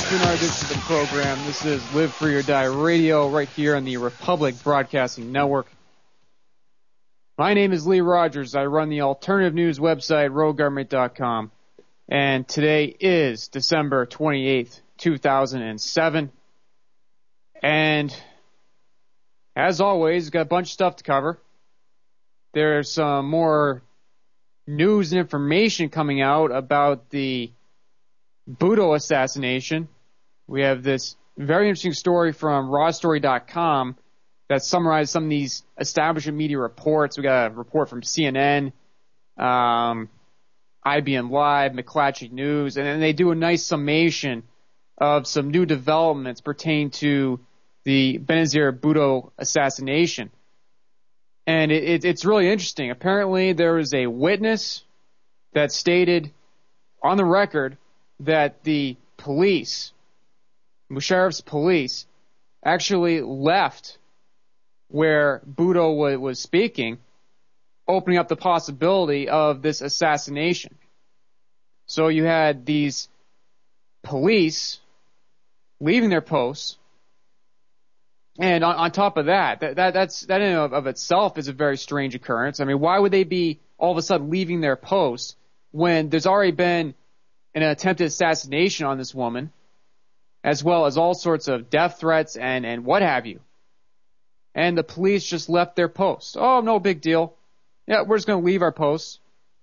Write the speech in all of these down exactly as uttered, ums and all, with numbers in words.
to another edition of the program. This is Live Free or Die Radio right here on the Republic Broadcasting Network. My name is Lee Rogers. I run the alternative news website, rogue government dot com. And today is December twenty-eighth, two thousand seven. And as always, we've got a bunch of stuff to cover. There's some more news and information coming out about the Budo assassination. We have this very interesting story from raw story dot com that summarizes some of these establishment media reports. We got a report from C N N, um, I B M Live, McClatchy News, and then they do a nice summation of some new developments pertaining to the Benazir Bhutto assassination. And it, it, it's really interesting. Apparently there was a witness that stated on the record that the police, Musharraf's police, actually left where Bhutto w- was speaking, opening up the possibility of this assassination. So you had these police leaving their posts, and on, on top of that, that, that that's that in and of itself is a very strange occurrence. I mean, why would they be all of a sudden leaving their posts when there's already been an attempted assassination on this woman, as well as all sorts of death threats and, and what have you. And the police just left their posts. Oh, no big deal. Yeah, we're just going to leave our posts.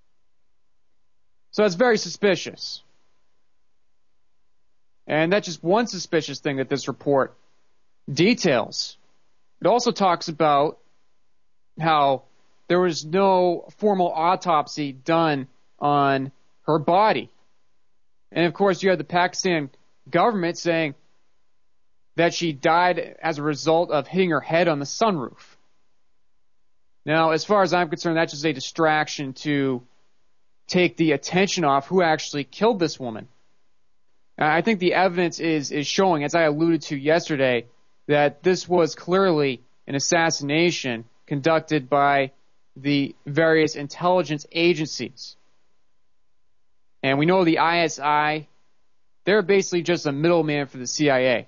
So that's very suspicious. And that's just one suspicious thing that this report details. It also talks about how there was no formal autopsy done on her body. And, of course, you have the Pakistan government saying that she died as a result of hitting her head on the sunroof. Now, as far as I'm concerned, that's just a distraction to take the attention off who actually killed this woman. I think the evidence is, is showing, as I alluded to yesterday, that this was clearly an assassination conducted by the various intelligence agencies. And we know the I S I, they're basically just a middleman for the C I A.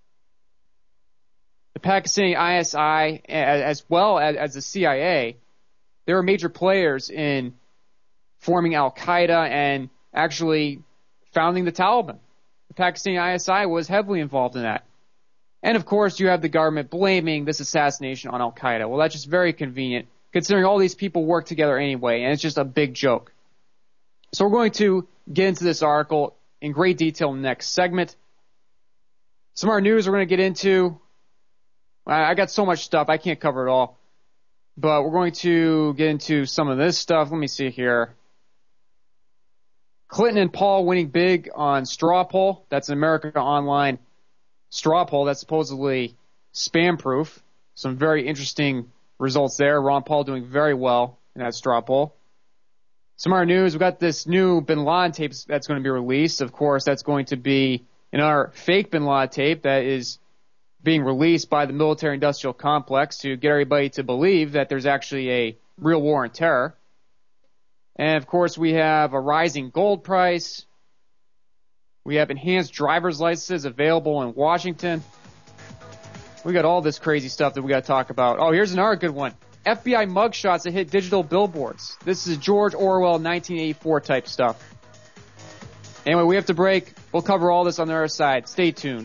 The Pakistani I S I, as well as the C I A, they were major players in forming Al-Qaeda and actually founding the Taliban. The Pakistani I S I was heavily involved in that. And, of course, you have the government blaming this assassination on Al-Qaeda. Well, that's just very convenient, considering all these people work together anyway, and it's just a big joke. So we're going to get into this article in great detail in the next segment. Some of our news we're going to get into. I got so much stuff, I can't cover it all. But we're going to get into some of this stuff. Let me see here. Clinton and Paul winning big on straw poll. That's an America Online straw poll that's supposedly spam-proof. Some very interesting results there. Ron Paul doing very well in that straw poll. Some of our news, we've got this new Bin Laden tape that's going to be released. Of course, that's going to be another fake Bin Laden tape that is being released by the military-industrial complex to get everybody to believe that there's actually a real war on terror. And, of course, we have a rising gold price. We have enhanced driver's licenses available in Washington. We got all this crazy stuff that we got to talk about. Oh, here's another good one. F B I mugshots that hit digital billboards. This is George Orwell nineteen eighty-four type stuff. Anyway, we have to break. We'll cover all this on the other side. Stay tuned.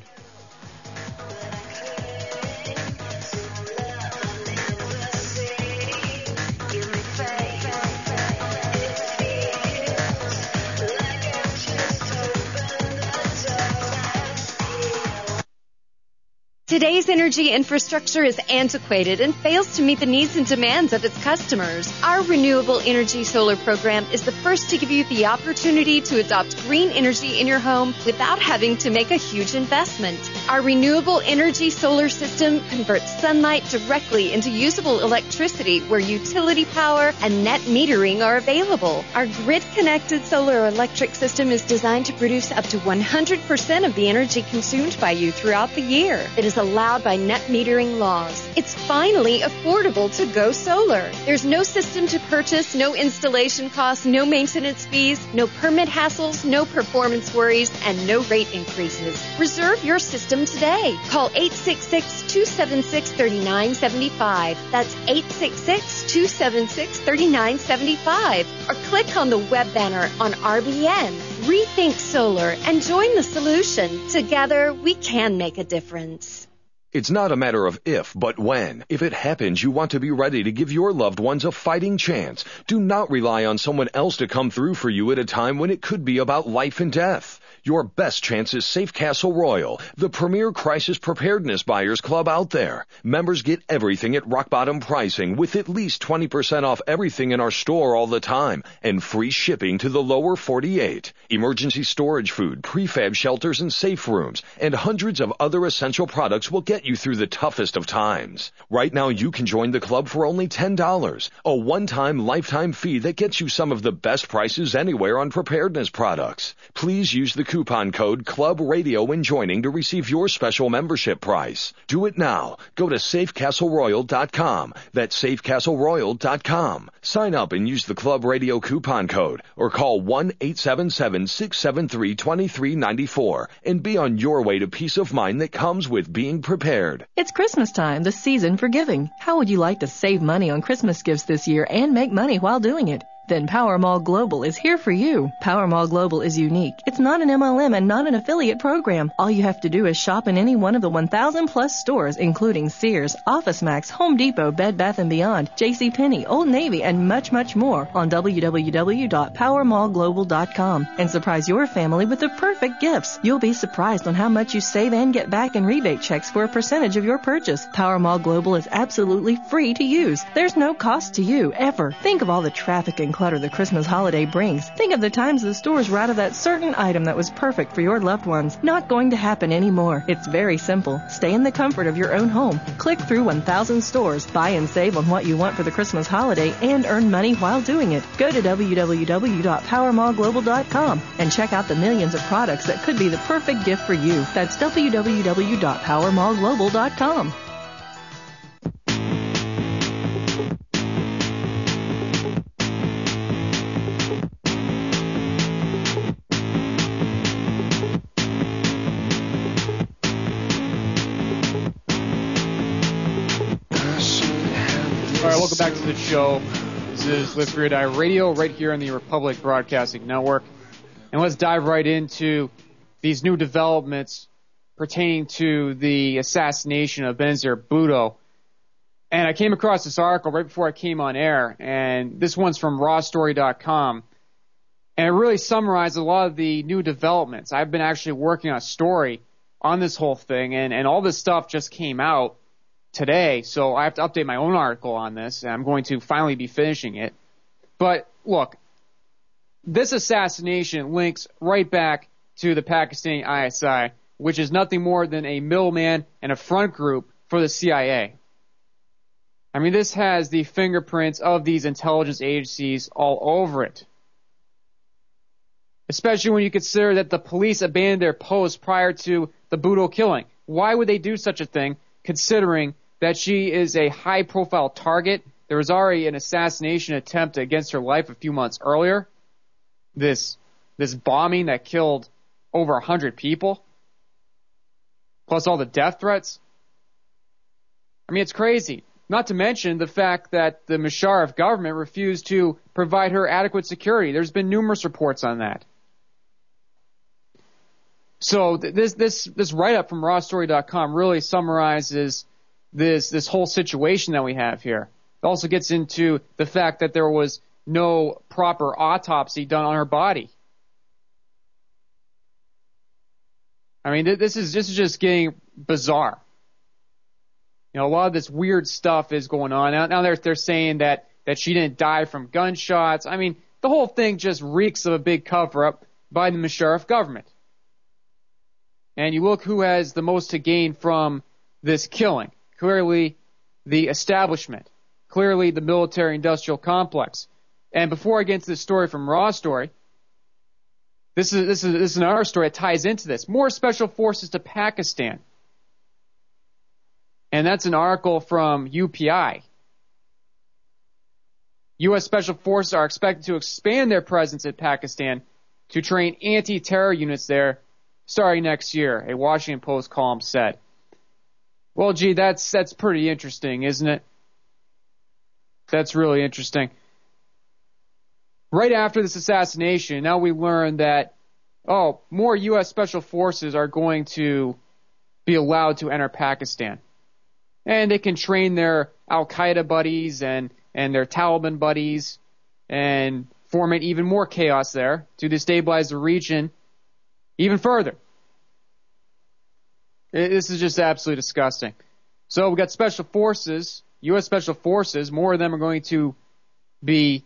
Today's energy infrastructure is antiquated and fails to meet the needs and demands of its customers. Our Renewable Energy Solar program is the first to give you the opportunity to adopt green energy in your home without having to make a huge investment. Our Renewable Energy Solar system converts sunlight directly into usable electricity where utility power and net metering are available. Our grid-connected solar electric system is designed to produce up to one hundred percent of the energy consumed by you throughout the year. It is is allowed by net metering laws. It's finally affordable to go solar. There's no system to purchase, no installation costs, no maintenance fees, no permit hassles, no performance worries, and no rate increases. Reserve your system today. Call eight six six, two seven six, three nine seven five. That's eight six six, two seven six, three nine seven five. Or click on the web banner on R B N. Rethink solar and join the solution. Together, we can make a difference. It's not a matter of if, but when. If it happens, you want to be ready to give your loved ones a fighting chance. Do not rely on someone else to come through for you at a time when it could be about life and death. Your best chance is Safe Castle Royal, the premier crisis preparedness buyers club out there. Members get everything at rock bottom pricing with at least twenty percent off everything in our store all the time and free shipping to the lower forty-eight. Emergency storage food, prefab shelters and safe rooms, and hundreds of other essential products will get you through the toughest of times. Right now you can join the club for only ten dollars, a one-time lifetime fee that gets you some of the best prices anywhere on preparedness products. Please use the coupon code Club Radio when joining to receive your special membership price. Do it now. Go to safe castle royal dot com. That's safe castle royal dot com. Sign up and use the Club Radio coupon code or call one eight seven seven, six seven three, two three nine four and be on your way to peace of mind that comes with being prepared. It's Christmas time, the season for giving. How would you like to save money on Christmas gifts this year and make money while doing it? Then Power Mall Global is here for you. Power Mall Global is unique. It's not an M L M and not an affiliate program. All you have to do is shop in any one of the one thousand plus stores, including Sears, OfficeMax, Home Depot, Bed Bath and Beyond, JCPenney, Old Navy, and much, much more on w w w dot power mall global dot com and surprise your family with the perfect gifts. You'll be surprised on how much you save and get back in rebate checks for a percentage of your purchase. Power Mall Global is absolutely free to use. There's no cost to you, ever. Think of all the traffic and clutter the Christmas holiday brings. Think of the times the stores were out of that certain item that was perfect for your loved ones. Not going to happen anymore. It's very simple. Stay in the comfort of your own home. Click through one thousand stores, buy and save on what you want for the Christmas holiday, and earn money while doing it. Go to w w w dot power mall global dot com and check out the millions of products that could be the perfect gift for you. That's w w w dot power mall global dot com. All right, welcome back to the show. This is Live Free or Die Radio right here on the Republic Broadcasting Network. And let's dive right into these new developments pertaining to the assassination of Benazir Bhutto. And I came across this article right before I came on air, and this one's from raw story dot com. And it really summarizes a lot of the new developments. I've been actually working on a story on this whole thing, and, and all this stuff just came out today, so I have to update my own article on this, and I'm going to finally be finishing it. But look, this assassination links right back to the Pakistani I S I, which is nothing more than a middleman and a front group for the C I A. I mean, this has the fingerprints of these intelligence agencies all over it. Especially when you consider that the police abandoned their post prior to the Bhutto killing. Why would they do such a thing, considering that she is a high-profile target? There was already an assassination attempt against her life a few months earlier. This this bombing that killed over one hundred people, plus all the death threats. I mean, it's crazy. Not to mention the fact that the Musharraf government refused to provide her adequate security. There's been numerous reports on that. So th- this this this write-up from raw story dot com really summarizes this this whole situation that we have here. It also gets into the fact that there was no proper autopsy done on her body. I mean, th- this is this is just getting bizarre. You know, a lot of this weird stuff is going on. Now, now they're they're saying that that she didn't die from gunshots. I mean, the whole thing just reeks of a big cover-up by the Musharraf government. And you look who has the most to gain from this killing. Clearly, the establishment. Clearly, the military-industrial complex. And before I get into this story from Raw Story, this is this is this is another story that ties into this. More special forces to Pakistan. And that's an article from U P I. U S Special Forces are expected to expand their presence in Pakistan to train anti-terror units there starting next year, a Washington Post column said. Well, gee, that's that's pretty interesting, isn't it? That's really interesting. Right after this assassination, now we learn that, oh, more U S Special Forces are going to be allowed to enter Pakistan. And they can train their Al-Qaeda buddies and, and their Taliban buddies and foment even more chaos there to destabilize the region even further. This is just absolutely disgusting. So we've got Special Forces, U S Special Forces, more of them are going to be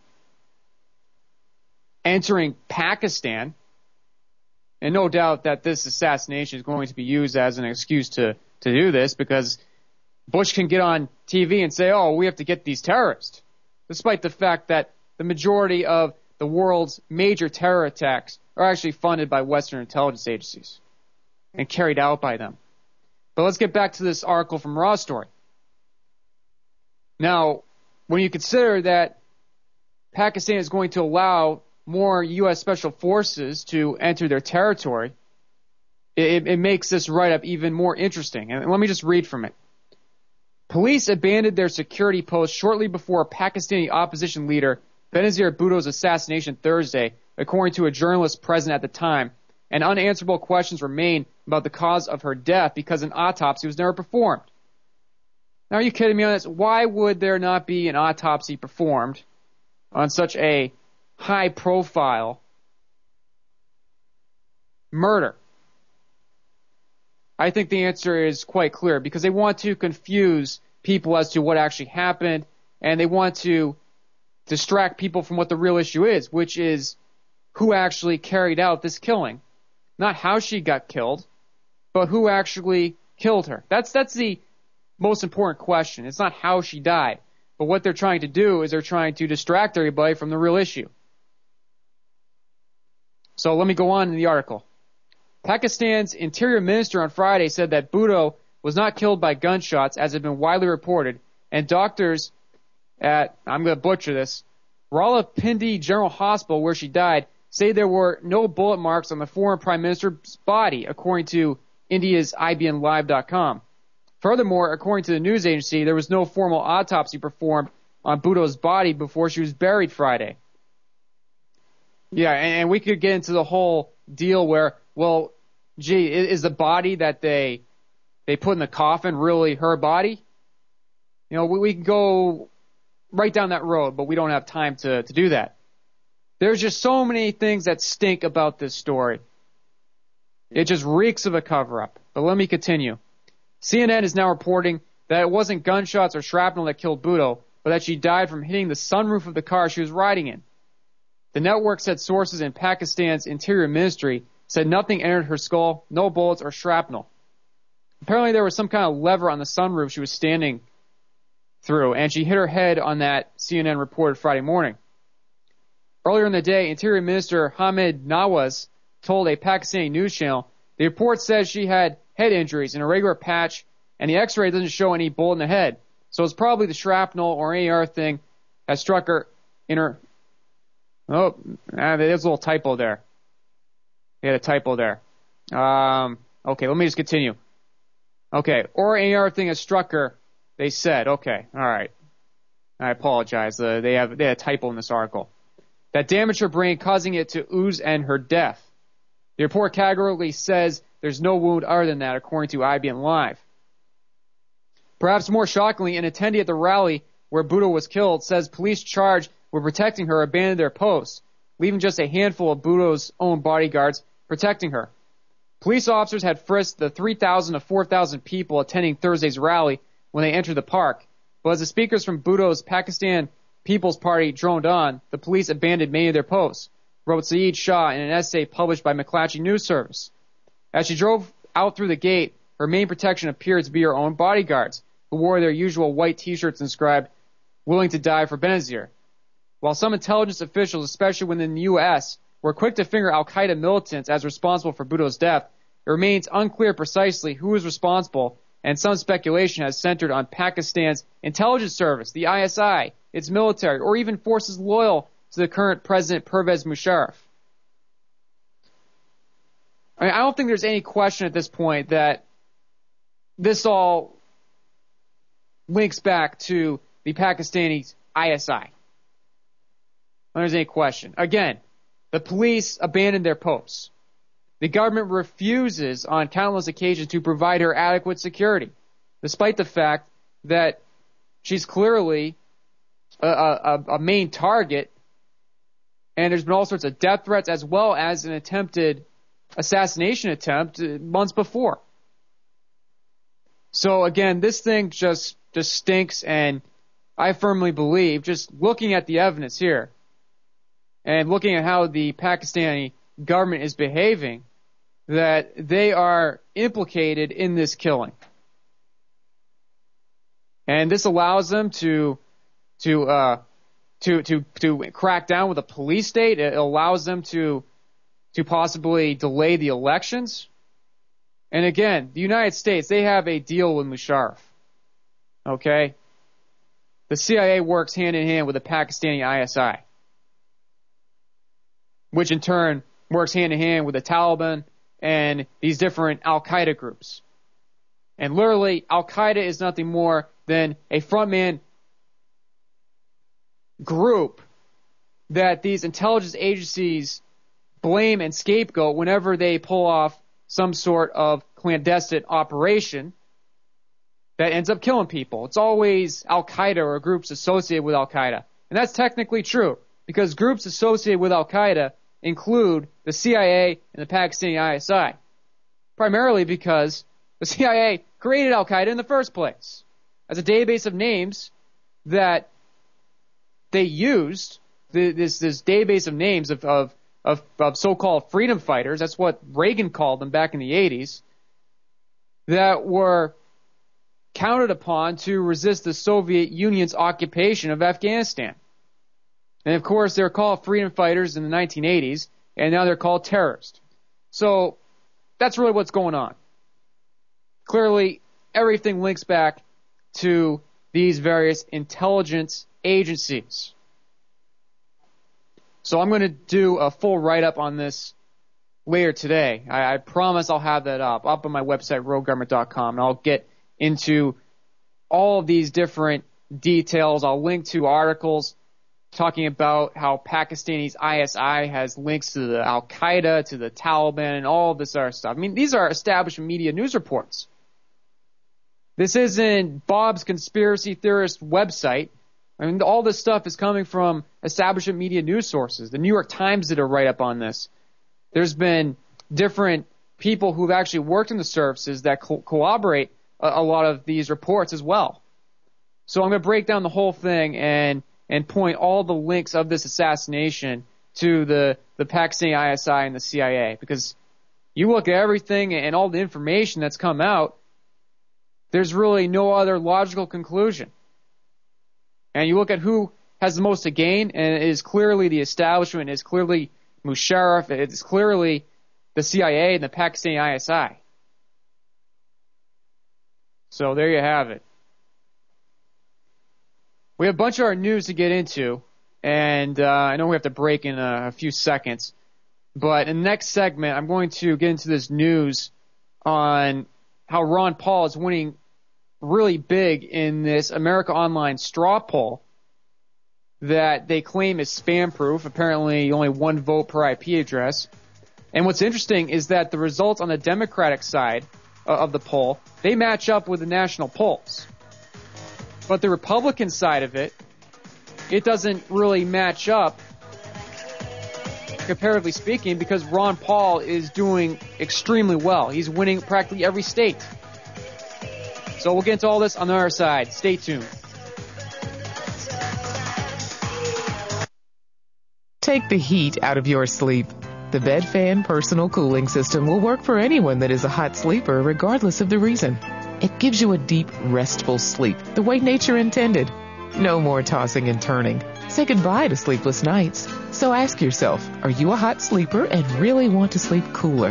entering Pakistan. And no doubt that this assassination is going to be used as an excuse to, to do this, because Bush can get on T V and say, oh, we have to get these terrorists, despite the fact that the majority of the world's major terror attacks are actually funded by Western intelligence agencies and carried out by them. But let's get back to this article from Raw Story. Now, when you consider that Pakistan is going to allow more U S Special Forces to enter their territory, it, it makes this write-up even more interesting. And let me just read from it. Police abandoned their security post shortly before Pakistani opposition leader Benazir Bhutto's assassination Thursday, according to a journalist present at the time, and unanswerable questions remain about the cause of her death because an autopsy was never performed. Now, are you kidding me on this? Why would there not be an autopsy performed on such a high-profile murder? I think the answer is quite clear, because they want to confuse people as to what actually happened, and they want to distract people from what the real issue is, which is who actually carried out this killing. Not how she got killed, but who actually killed her. That's that's the most important question. It's not how she died, but what they're trying to do is they're trying to distract everybody from the real issue. So let me go on in the article. Pakistan's Interior Minister on Friday said that Bhutto was not killed by gunshots, as had been widely reported, and doctors at, I'm going to butcher this, Rawalpindi General Hospital, where she died, say there were no bullet marks on the former Prime Minister's body, according to India's I B N Live dot com. Furthermore, according to the news agency, there was no formal autopsy performed on Bhutto's body before she was buried Friday. Yeah, and, and we could get into the whole deal where, well, gee, is the body that they they put in the coffin really her body? You know, we, we can go right down that road, but we don't have time to, to do that. There's just so many things that stink about this story. It just reeks of a cover-up. But let me continue. C N N is now reporting that it wasn't gunshots or shrapnel that killed Bhutto, but that she died from hitting the sunroof of the car she was riding in. The network said sources in Pakistan's Interior Ministry said nothing entered her skull, no bullets or shrapnel. Apparently there was some kind of lever on the sunroof she was standing through, and she hit her head on that, C N N reported Friday morning. Earlier in the day, Interior Minister Hamid Nawaz told a Pakistani news channel the report says she had head injuries, an irregular patch, and the x-ray doesn't show any bullet in the head. So it's probably the shrapnel or any other thing that struck her in her... Oh, ah, there's a little typo there. They had a typo there. Um, okay, let me just continue. Okay, or any other thing that struck her, they said. Okay, all right. I apologize. Uh, they have they had a typo in this article. That damaged her brain, causing it to ooze and her death. The report categorically says there's no wound other than that, according to I B N Live. Perhaps more shockingly, an attendee at the rally where Bhutto was killed says police charged with protecting her abandoned their posts, leaving just a handful of Bhutto's own bodyguards protecting her. Police officers had frisked the three thousand to four thousand people attending Thursday's rally when they entered the park, but as the speakers from Bhutto's Pakistan People's Party droned on, the police abandoned many of their posts, wrote Saeed Shah in an essay published by McClatchy News Service. As she drove out through the gate, her main protection appeared to be her own bodyguards, who wore their usual white t-shirts inscribed, "Willing to die for Benazir." While some intelligence officials, especially within the U S, were quick to finger al-Qaeda militants as responsible for Bhutto's death, it remains unclear precisely who is responsible and some speculation has centered on Pakistan's intelligence service, the I S I, its military, or even forces loyal to the current president, Pervez Musharraf. I mean, I don't think there's any question at this point that this all links back to the Pakistani I S I. I don't think there's any question. Again, the police abandoned their posts. The government refuses on countless occasions to provide her adequate security, despite the fact that she's clearly a, a, a main target, and there's been all sorts of death threats as well as an attempted assassination attempt months before. So again, this thing just, just stinks, and I firmly believe, just looking at the evidence here, and looking at how the Pakistani government is behaving, that they are implicated in this killing. And this allows them to to uh, to to to crack down with a police state. It allows them to to possibly delay the elections. And again, the United States, they have a deal with Musharraf. Okay? The C I A works hand in hand with the Pakistani I S I, which in turn works hand in hand with the Taliban and these different Al-Qaeda groups. And literally, Al-Qaeda is nothing more than a frontman group that these intelligence agencies blame and scapegoat whenever they pull off some sort of clandestine operation that ends up killing people. It's always Al-Qaeda or groups associated with Al-Qaeda. And that's technically true, because groups associated with Al-Qaeda include the C I A and the Pakistani I S I, primarily because the C I A created Al-Qaeda in the first place as a database of names that they used, this this database of names of, of, of, of so-called freedom fighters, that's what Reagan called them back in the eighties, that were counted upon to resist the Soviet Union's occupation of Afghanistan. And of course, they were called freedom fighters in the nineteen eighties, and now they're called terrorists. So that's really what's going on. Clearly, everything links back to these various intelligence agencies. So I'm going to do a full write-up on this later today. I, I promise I'll have that up, up on my website, rogue government dot com, and I'll get into all of these different details. I'll link to articles talking about how Pakistani's I S I has links to the Al-Qaeda, to the Taliban, and all of this other stuff. I mean, these are established media news reports. This isn't Bob's conspiracy theorist website. I mean, all this stuff is coming from establishment media news sources. The New York Times did a write-up on this. There's been different people who've actually worked in the services that co- corroborate a, a lot of these reports as well. So I'm going to break down the whole thing and and point all the links of this assassination to the, the Pakistani I S I and the C I A. Because you look at everything and all the information that's come out, there's really no other logical conclusion. And you look at who has the most to gain, and it is clearly the establishment, it is clearly Musharraf, it is clearly the C I A and the Pakistani I S I. So there you have it. We have a bunch of our news to get into, and uh, I know we have to break in a, a few seconds. But in the next segment, I'm going to get into this news on how Ron Paul is winning really big in this America Online straw poll that they claim is spam-proof. Apparently, only one vote per I P address. And what's interesting is that the results on the Democratic side of the poll, they match up with the national polls. But the Republican side of it, it doesn't really match up, comparatively speaking, because Ron Paul is doing extremely well. He's winning practically every state. So we'll get into all this on the other side. Stay tuned. Take the heat out of your sleep. The BedFan Personal Cooling System will work for anyone that is a hot sleeper, regardless of the reason. It gives you a deep, restful sleep, the way nature intended. No more tossing and turning. Say goodbye to sleepless nights. So ask yourself, are you a hot sleeper and really want to sleep cooler?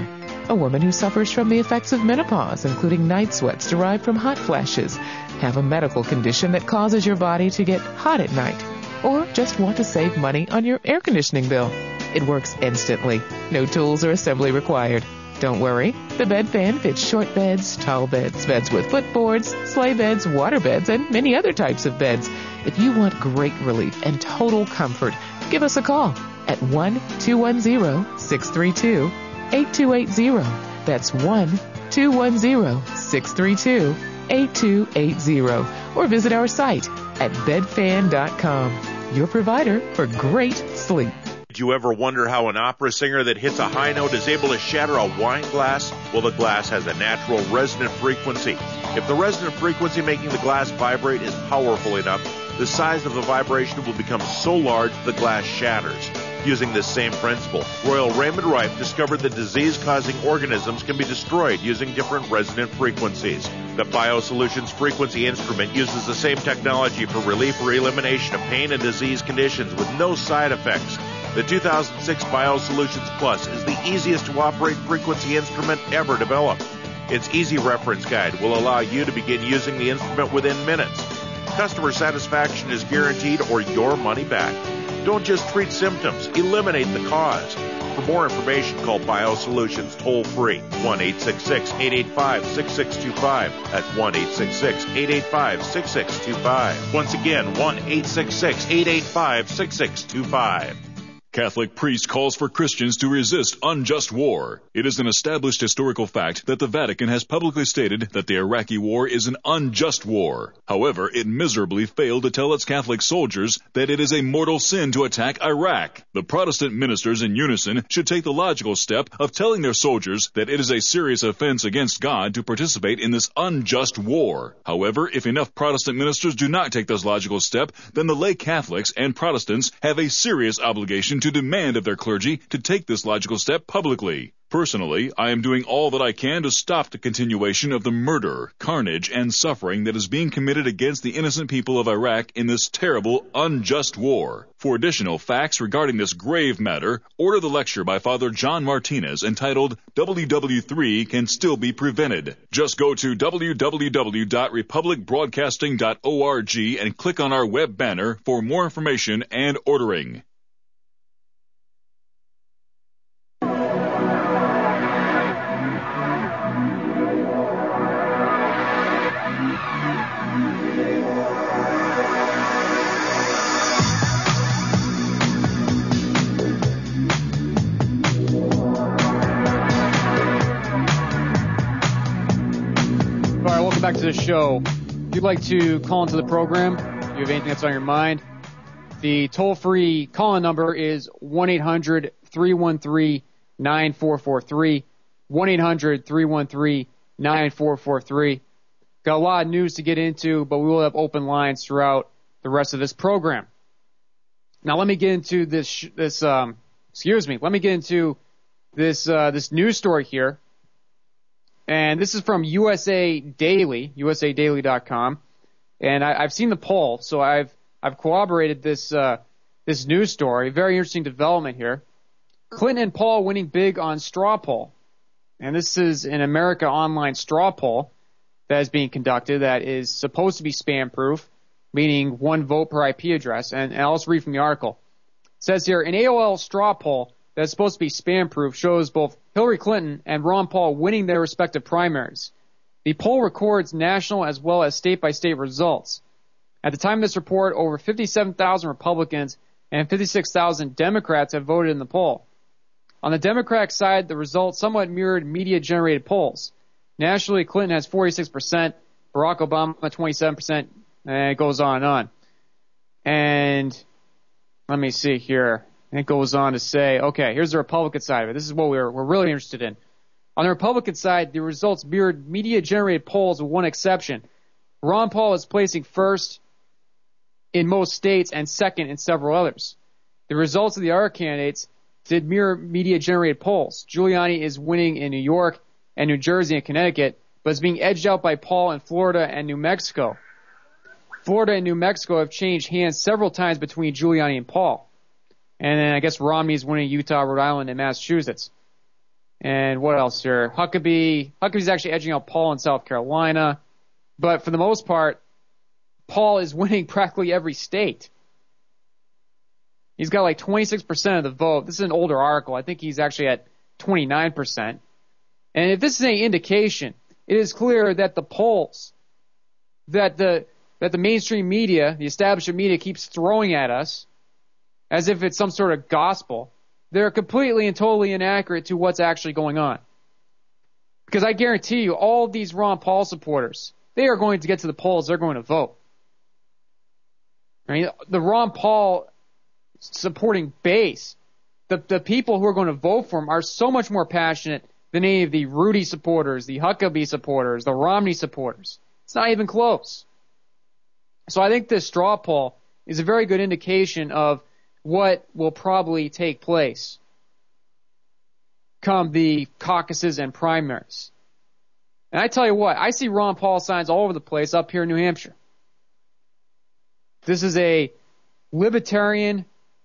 A woman who suffers from the effects of menopause, including night sweats derived from hot flashes. Have a medical condition that causes your body to get hot at night. Or just want to save money on your air conditioning bill. It works instantly. No tools or assembly required. Don't worry, the bed fan fits short beds, tall beds, beds with footboards, sleigh beds, water beds, and many other types of beds. If you want great relief and total comfort, give us a call at one two one zero, six three two, eight two eight zero. That's one two one zero, six three two, eight two eight zero. Or visit our site at bed fan dot com, your provider for great sleep. Did you ever wonder how an opera singer that hits a high note is able to shatter a wine glass? Well, the glass has a natural resonant frequency. If the resonant frequency making the glass vibrate is powerful enough, the size of the vibration will become so large the glass shatters. Using this same principle, Royal Raymond Rife discovered that disease-causing organisms can be destroyed using different resonant frequencies. The BioSolutions frequency instrument uses the same technology for relief or elimination of pain and disease conditions with no side effects. The two thousand six BioSolutions Plus is the easiest to operate frequency instrument ever developed. Its easy reference guide will allow you to begin using the instrument within minutes. Customer satisfaction is guaranteed or your money back. Don't just treat symptoms, eliminate the cause. For more information, call BioSolutions toll-free, one eight six six, eight eight five, six six two five. That's one eight six six, eight eight five, six six two five. Once again, one eight six six, eight eight five, six six two five. Catholic priest calls for Christians to resist unjust war. It is an established historical fact that the Vatican has publicly stated that the Iraqi war is an unjust war. However, it miserably failed to tell its Catholic soldiers that it is a mortal sin to attack Iraq. The Protestant ministers in unison should take the logical step of telling their soldiers that it is a serious offense against God to participate in this unjust war. However, if enough Protestant ministers do not take this logical step, then the lay Catholics and Protestants have a serious obligation to demand of their clergy to take this logical step publicly. Personally, I am doing all that I can to stop the continuation of the murder, carnage, and suffering that is being committed against the innocent people of Iraq in this terrible, unjust war. For additional facts regarding this grave matter, order the lecture by Father John Martinez entitled W W three Can Still Be Prevented. Just go to w w w dot republic broadcasting dot org and click on our web banner for more information and ordering. Back to the show. If you'd like to call into the program, if you have anything that's on your mind, the toll-free call-in number is one eight hundred, three one three, nine four four three, one eight hundred, three one three, nine four four three. Got a lot of news to get into, but we will have open lines throughout the rest of this program. Now let me get into this, this um, excuse me, let me get into this, uh, this news story here. And this is from U S A Daily, U S A daily dot com. And I, I've seen the poll, so I've I've corroborated this uh, this news story. Very interesting development here. Clinton and Paul winning big on straw poll. And this is an America Online straw poll that is being conducted that is supposed to be spam-proof, meaning one vote per I P address. And, and I'll just read from the article. It says here, an A O L straw poll that's supposed to be spam-proof shows both Hillary Clinton and Ron Paul winning their respective primaries. The poll records national as well as state-by-state results. At the time of this report, over fifty-seven thousand Republicans and fifty-six thousand Democrats have voted in the poll. On the Democratic side, the results somewhat mirrored media-generated polls. Nationally, Clinton has forty-six percent, Barack Obama twenty-seven percent, and it goes on and on. And let me see here. It goes on to say, okay, here's the Republican side of it. This is what we're, we're really interested in. On the Republican side, the results mirrored media-generated polls with one exception. Ron Paul is placing first in most states and second in several others. The results of the other candidates did mirror media-generated polls. Giuliani is winning in New York and New Jersey and Connecticut, but is being edged out by Paul in Florida and New Mexico. Florida and New Mexico have changed hands several times between Giuliani and Paul. And then I guess Romney is winning Utah, Rhode Island, and Massachusetts. And what else here? Huckabee. Huckabee's actually edging out Paul in South Carolina. But for the most part, Paul is winning practically every state. He's got like twenty-six percent of the vote. This is an older article. I think he's actually at twenty-nine percent. And if this is any indication, it is clear that the polls that the that the mainstream media, the establishment media, keeps throwing at us as if it's some sort of gospel, they're completely and totally inaccurate to what's actually going on. Because I guarantee you, all of these Ron Paul supporters, they are going to get to the polls, they're going to vote. I mean, the Ron Paul supporting base, the, the people who are going to vote for him are so much more passionate than any of the Rudy supporters, the Huckabee supporters, the Romney supporters. It's not even close. So I think this straw poll is a very good indication of what will probably take place come the caucuses and primaries. And I tell you what, I see Ron Paul signs all over the place up here in New Hampshire. This is a libertarian,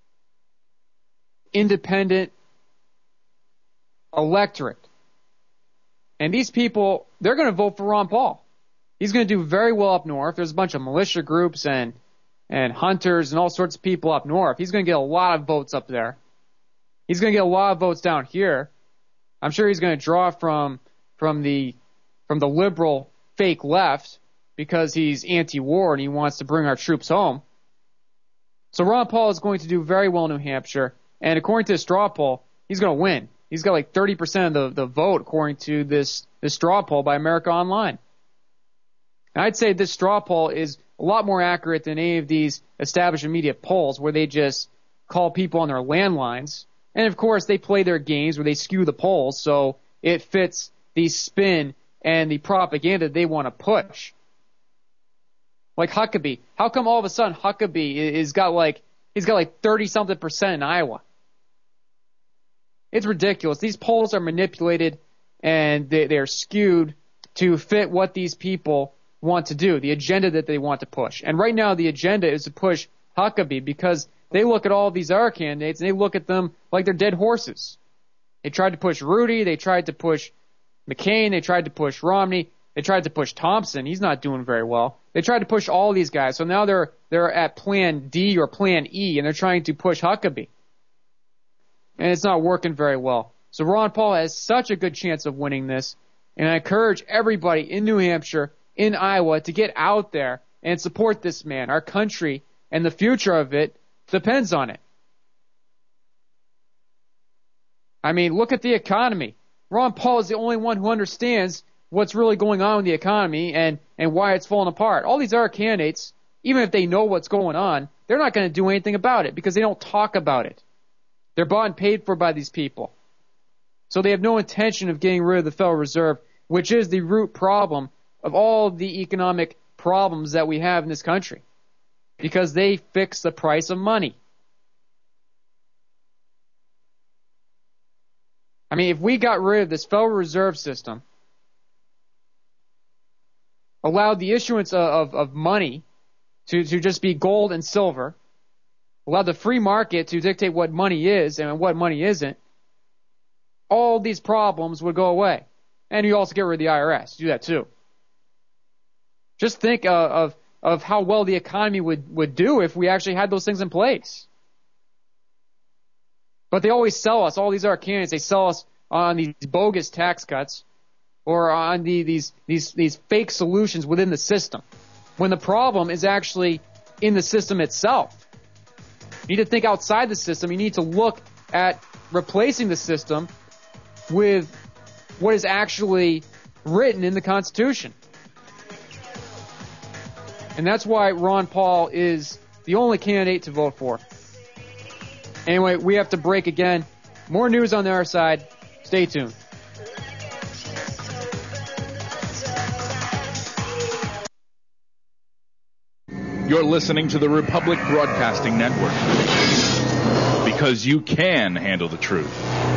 independent electorate. And these people, they're going to vote for Ron Paul. He's going to do very well up north. There's a bunch of militia groups and and hunters and all sorts of people up north. He's going to get a lot of votes up there. He's going to get a lot of votes down here. I'm sure he's going to draw from from the from the liberal fake left because he's anti-war and he wants to bring our troops home. So Ron Paul is going to do very well in New Hampshire, and according to the straw poll, he's going to win. He's got like thirty percent of the, the vote according to this, this straw poll by America Online. And I'd say this straw poll is a lot more accurate than any of these establishment media polls where they just call people on their landlines. And of course, they play their games where they skew the polls so it fits the spin and the propaganda they want to push. Like Huckabee. How come all of a sudden Huckabee is got like, he's got like thirty something percent in Iowa? It's ridiculous. These polls are manipulated and they, they're skewed to fit what these people want to do, the agenda that they want to push. And right now the agenda is to push Huckabee because they look at all these other candidates and they look at them like they're dead horses. They tried to push Rudy, they tried to push McCain, they tried to push Romney, they tried to push Thompson. He's not doing very well. They tried to push all these guys. So now they're they're at plan D or plan E and they're trying to push Huckabee. And it's not working very well. So Ron Paul has such a good chance of winning this. And I encourage everybody in New Hampshire, in Iowa, to get out there and support this man. Our country and the future of it depends on it. I mean, look at the economy. Ron Paul is the only one who understands what's really going on with the economy and, and why it's falling apart. All these other candidates, even if they know what's going on, they're not going to do anything about it because they don't talk about it. They're bought and paid for by these people. So they have no intention of getting rid of the Federal Reserve, which is the root problem of all the economic problems that we have in this country, because they fix the price of money. I mean, if we got rid of this Federal Reserve System, allowed the issuance of, of, of money to, to just be gold and silver, allowed the free market to dictate what money is and what money isn't, all these problems would go away. And you also get rid of the I R S. Do that too. Just think uh, of of how well the economy would, would do if we actually had those things in place. But they always sell us, all these other candidates, they sell us on these bogus tax cuts or on the, these, these, these fake solutions within the system, when the problem is actually in the system itself. You need to think outside the system. You need to look at replacing the system with what is actually written in the Constitution. And that's why Ron Paul is the only candidate to vote for. Anyway, we have to break again. More news on the other side. Stay tuned. You're listening to the Republic Broadcasting Network, because you can handle the truth.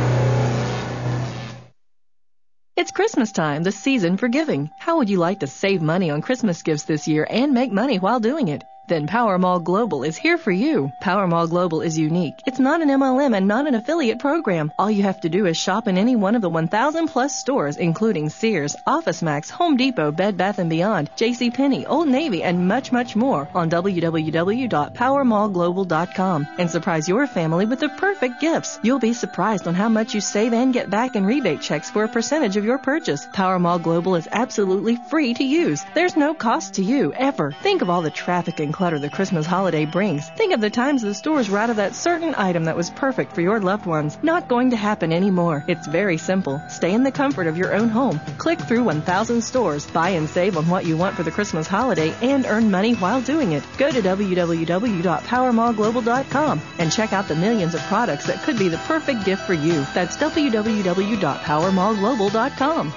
It's Christmas time, the season for giving. How would you like to save money on Christmas gifts this year and make money while doing it? Then Powermall Global is here for you. Powermall Global is unique. It's not an M L M and not an affiliate program. All you have to do is shop in any one of the one thousand plus stores, including Sears, OfficeMax, Home Depot, Bed Bath and Beyond, JCPenney, Old Navy, and much, much more on w w w dot powermall global dot com and surprise your family with the perfect gifts. You'll be surprised on how much you save and get back in rebate checks for a percentage of your purchase. Powermall Global is absolutely free to use. There's no cost to you, ever. Think of all the traffic and clutter the Christmas holiday brings. Think of the times the stores were out of that certain item that was perfect for your loved ones. Not going to happen anymore. It's very simple. Stay in the comfort of your own home. Click through one thousand stores, buy and save on what you want for the Christmas holiday, and earn money while doing it. Go to w w w dot powermall global dot com and check out the millions of products that could be the perfect gift for you. That's w w w dot powermall global dot com.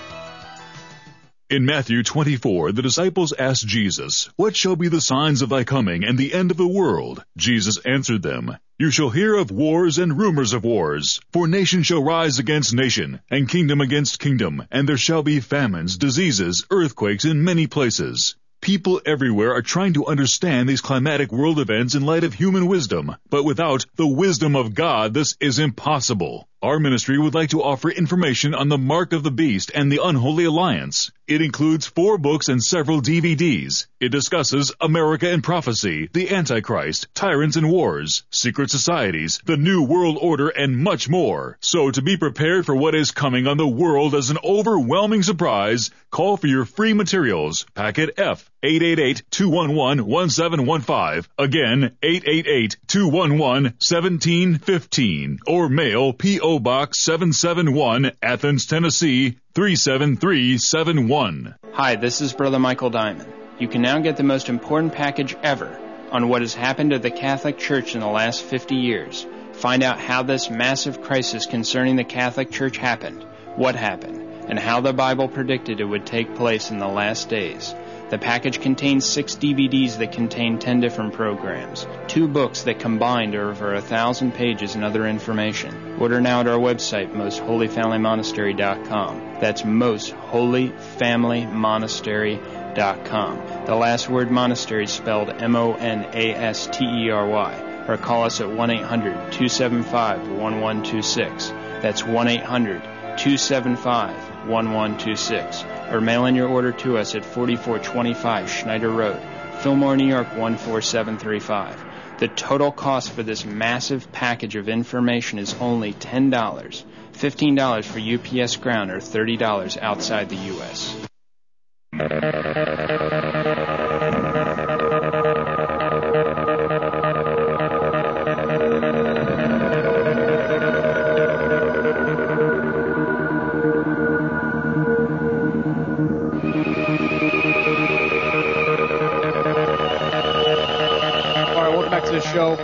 In Matthew twenty-four, the disciples asked Jesus, "What shall be the signs of thy coming and the end of the world?" Jesus answered them, "You shall hear of wars and rumors of wars. For nation shall rise against nation, and kingdom against kingdom, and there shall be famines, diseases, earthquakes in many places." People everywhere are trying to understand these climatic world events in light of human wisdom, but without the wisdom of God, this is impossible. Our ministry would like to offer information on the Mark of the Beast and the Unholy Alliance. It includes four books and several D V Ds. It discusses America and prophecy, the Antichrist, tyrants and wars, secret societies, the New World Order, and much more. So to be prepared for what is coming on the world as an overwhelming surprise, call for your free materials. Packet F, eight eight eight, two one one, one seven one five. Again, eight eight eight, two one one, one seven one five. Or mail P O Box seven seven one, Athens, Tennessee, three seven three seven one. Hi, this is Brother Michael Diamond. You can now get the most important package ever on what has happened to the Catholic Church in the last fifty years. Find out how this massive crisis concerning the Catholic Church happened, what happened, and how the Bible predicted it would take place in the last days. The package contains six D V Ds that contain ten different programs, two books that combined are over a thousand pages and other information. Order now at our website, most holy family monastery dot com. That's most holy family monastery dot com. The last word monastery is spelled M O N A S T E R Y. Or call us at one eight hundred, two seven five, one one two six. That's one eight hundred, two seven five, one one two six. Or mail in your order to us at forty-four twenty-five Schneider Road, Fillmore, New York one four seven three five. The total cost for this massive package of information is only ten dollars, fifteen dollars for U P S ground, or thirty dollars outside the U S Show.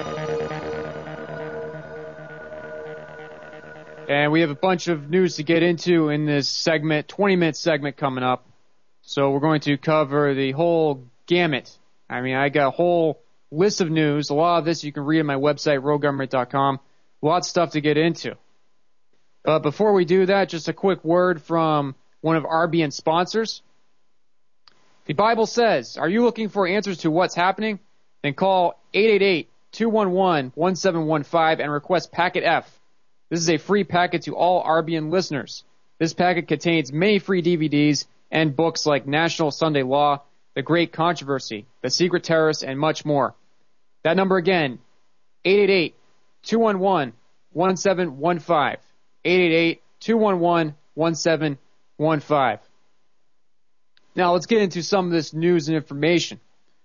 And we have a bunch of news to get into in this segment, twenty minute segment coming up. So we're going to cover the whole gamut. I mean, I got a whole list of news. A lot of this you can read on my website, rogue government dot com. Lots of stuff to get into. But before we do that, just a quick word from one of R B N's sponsors. The Bible says, are you looking for answers to what's happening? Then call eight eight eight, two one one, one seven one five and request Packet F. This is a free packet to all R B N listeners. This packet contains many free D V Ds and books like National Sunday Law, The Great Controversy, The Secret Terrorists, and much more. That number again, eight eight eight, two one one, one seven one five. eight eight eight, two one one, one seven one five. Now let's get into some of this news and information.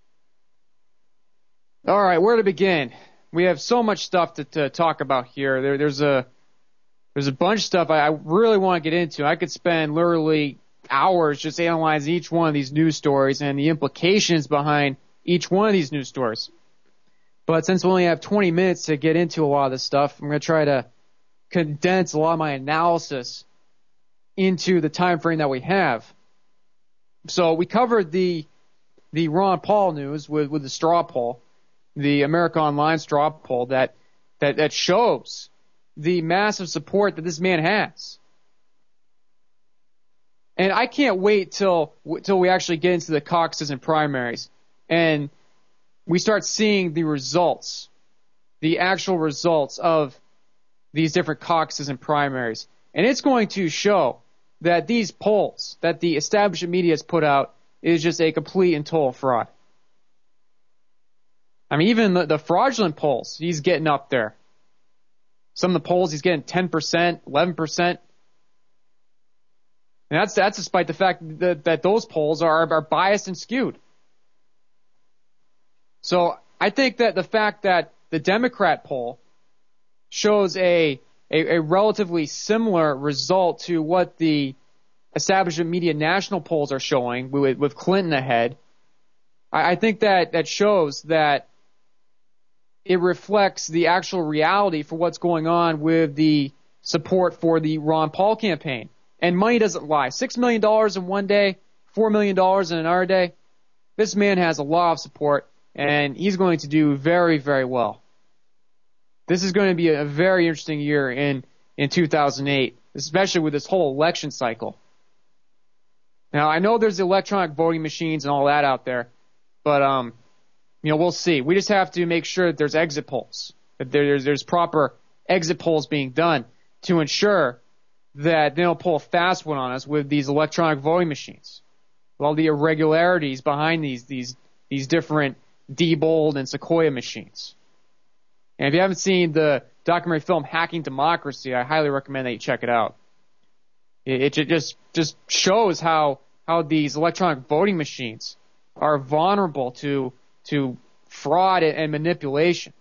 All right, where to begin? We have so much stuff to, to talk about here. There, there's a there's a bunch of stuff I, I really want to get into. I could spend literally hours just analyzing each one of these news stories and the implications behind each one of these news stories. But since we only have twenty minutes to get into a lot of this stuff, I'm going to try to condense a lot of my analysis into the time frame that we have. So we covered the the Ron Paul news with, with the straw poll. The America Online straw poll that, that, that shows the massive support that this man has. And I can't wait till till we actually get into the caucuses and primaries and we start seeing the results, the actual results of these different caucuses and primaries. And it's going to show that these polls that the establishment media has put out is just a complete and total fraud. I mean, even the, the fraudulent polls, he's getting up there. Some of the polls, he's getting ten percent, eleven percent. And that's that's despite the fact that, that those polls are, are biased and skewed. So I think that the fact that the Democrat poll shows a, a, a relatively similar result to what the establishment media national polls are showing with, with Clinton ahead, I, I think that that shows that it reflects the actual reality for what's going on with the support for the Ron Paul campaign. And money doesn't lie. Six million dollars in one day, four million dollars in another day. This man has a lot of support, and he's going to do very, very well. This is going to be a very interesting year in, in two thousand eight, especially with this whole election cycle. Now, I know there's electronic voting machines and all that out there, but um, you know, we'll see. We just have to make sure that there's exit polls, that there's there's proper exit polls being done to ensure that they don't pull a fast one on us with these electronic voting machines, with all the irregularities behind these these these different Diebold and Sequoia machines. And if you haven't seen the documentary film Hacking Democracy, I highly recommend that you check it out. It, it just just shows how how these electronic voting machines are vulnerable to to fraud and manipulation.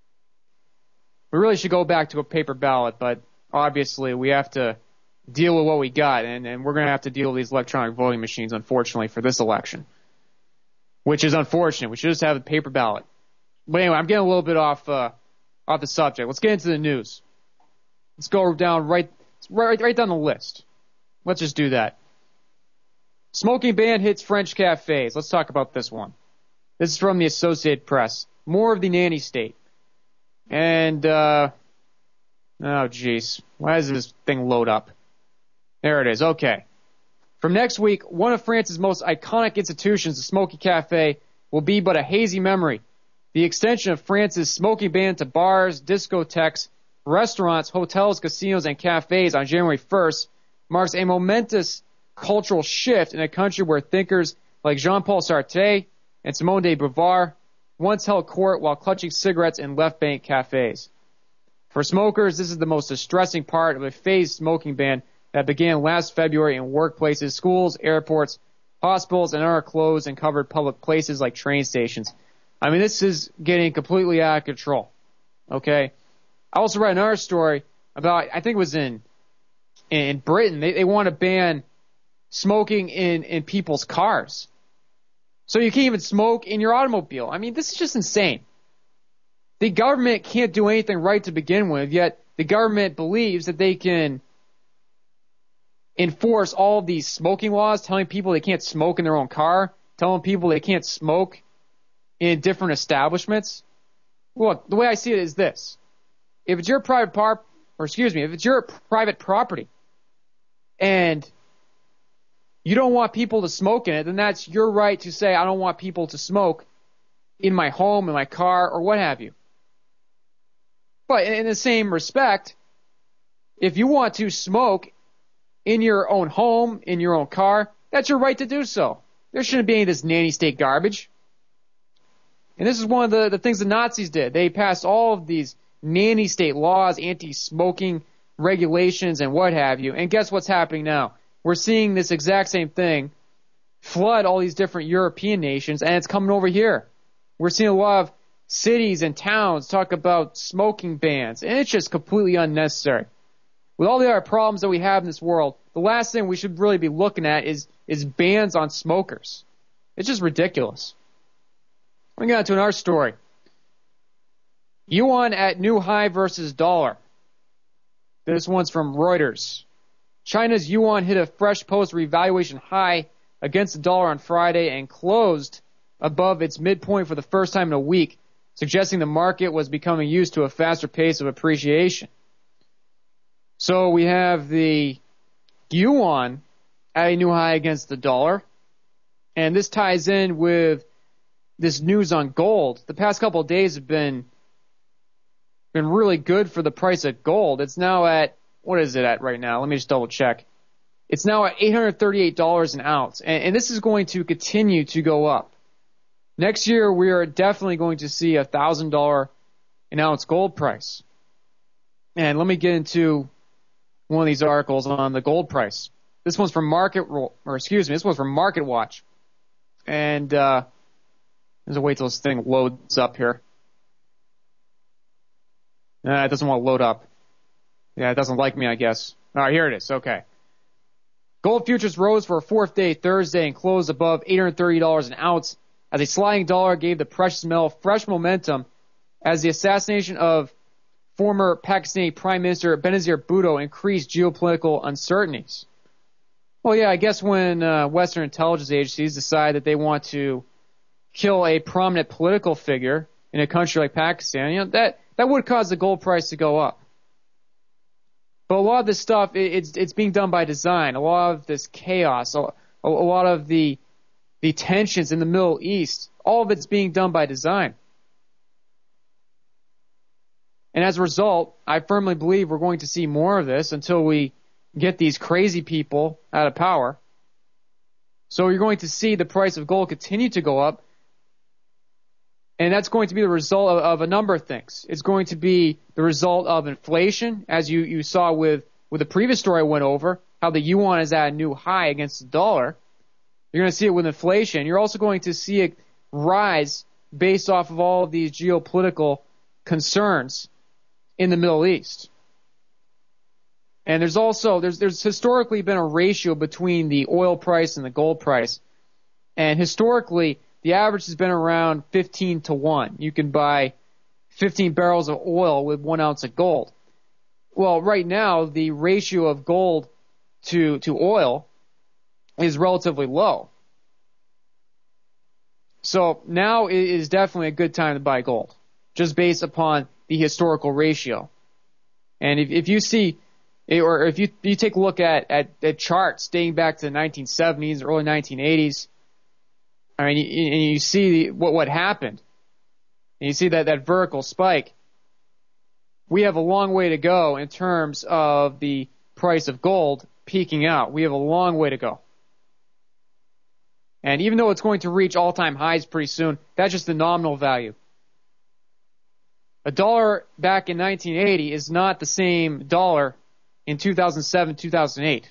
We really should go back to a paper ballot, but obviously we have to deal with what we got, and, and we're going to have to deal with these electronic voting machines, unfortunately, for this election, which is unfortunate. We should just have a paper ballot. But anyway, I'm getting a little bit off uh, off the subject. Let's get into the news. Let's go down right, right, right down the list. Let's just do that. Smoking ban hits French cafes. Let's talk about this one. This is from the Associated Press. More of the nanny state. And, uh, oh, jeez. Why does this thing load up? There it is. Okay. From next week, one of France's most iconic institutions, the Smoky Cafe, will be but a hazy memory. The extension of France's smoking ban to bars, discotheques, restaurants, hotels, casinos, and cafes on January first marks a momentous cultural shift in a country where thinkers like Jean-Paul Sartre and Simone de Beauvoir once held court while clutching cigarettes in left-bank cafes. For smokers, this is the most distressing part of a phased smoking ban that began last February in workplaces, schools, airports, hospitals, and other closed and covered public places like train stations. I mean, this is getting completely out of control. Okay? I also read another story about, I think it was in in Britain, they, they want to ban smoking in, in people's cars. So you can't even smoke in your automobile. I mean, this is just insane. The government can't do anything right to begin with, yet the government believes that they can enforce all of these smoking laws, telling people they can't smoke in their own car, telling people they can't smoke in different establishments. Look, the way I see it is this. If it's your private par- or excuse me, if it's your private property and you don't want people to smoke in it, then that's your right to say, I don't want people to smoke in my home, in my car, or what have you. But in the same respect, if you want to smoke in your own home, in your own car, that's your right to do so. There shouldn't be any of this nanny state garbage. And this is one of the, the things the Nazis did. They passed all of these nanny state laws, anti-smoking regulations, and what have you. And guess what's happening now? We're seeing this exact same thing flood all these different European nations, and it's coming over here. We're seeing a lot of cities and towns talk about smoking bans, and it's just completely unnecessary. With all the other problems that we have in this world, the last thing we should really be looking at is, is bans on smokers. It's just ridiculous. We're going to get on to another story. Yuan at new high versus dollar. This one's from Reuters. China's yuan hit a fresh post-revaluation high against the dollar on Friday and closed above its midpoint for the first time in a week, suggesting the market was becoming used to a faster pace of appreciation. So we have the yuan at a new high against the dollar, and this ties in with this news on gold, the past couple of days have been been really good for the price of gold. It's now at, what is it at right now? Let me just double check. It's now at eight hundred thirty-eight dollars an ounce, and, and this is going to continue to go up. Next year, we are definitely going to see a one thousand dollars an ounce gold price. And let me get into one of these articles on the gold price. This one's from Market, or excuse me, this one's from Market Watch. And uh, there's a wait till this thing loads up here. Nah, it doesn't want to load up. Yeah, it doesn't like me, I guess. All right, here it is. Okay. Gold futures rose for a fourth day Thursday and closed above eight hundred thirty dollars an ounce as a sliding dollar gave the precious metal fresh momentum as the assassination of former Pakistani Prime Minister Benazir Bhutto increased geopolitical uncertainties. Well, yeah, I guess when uh, Western intelligence agencies decide that they want to kill a prominent political figure in a country like Pakistan, you know, that, that would cause the gold price to go up. But a lot of this stuff, it, it's it's being done by design. A lot of this chaos, a, a lot of the the tensions in the Middle East, all of it's being done by design. And as a result, I firmly believe we're going to see more of this until we get these crazy people out of power. So you're going to see the price of gold continue to go up. And that's going to be the result of, of a number of things. It's going to be the result of inflation, as you, you saw with, with the previous story I went over, how the yuan is at a new high against the dollar. You're going to see it with inflation. You're also going to see it rise based off of all of these geopolitical concerns in the Middle East. And there's also, there's, there's historically been a ratio between the oil price and the gold price. And historically, the average has been around fifteen to one. You can buy fifteen barrels of oil with one ounce of gold. Well, right now, the ratio of gold to, to oil is relatively low. So now is definitely a good time to buy gold, just based upon the historical ratio. And if, if you see, or if you, you take a look at, at, at charts dating back to the nineteen seventies, early nineteen eighties, I mean, you, and you see what, what happened, and you see that, that vertical spike, we have a long way to go in terms of the price of gold peaking out. We have a long way to go. And even though it's going to reach all-time highs pretty soon, that's just the nominal value. A dollar back in nineteen eighty is not the same dollar in two thousand seven, two thousand eight.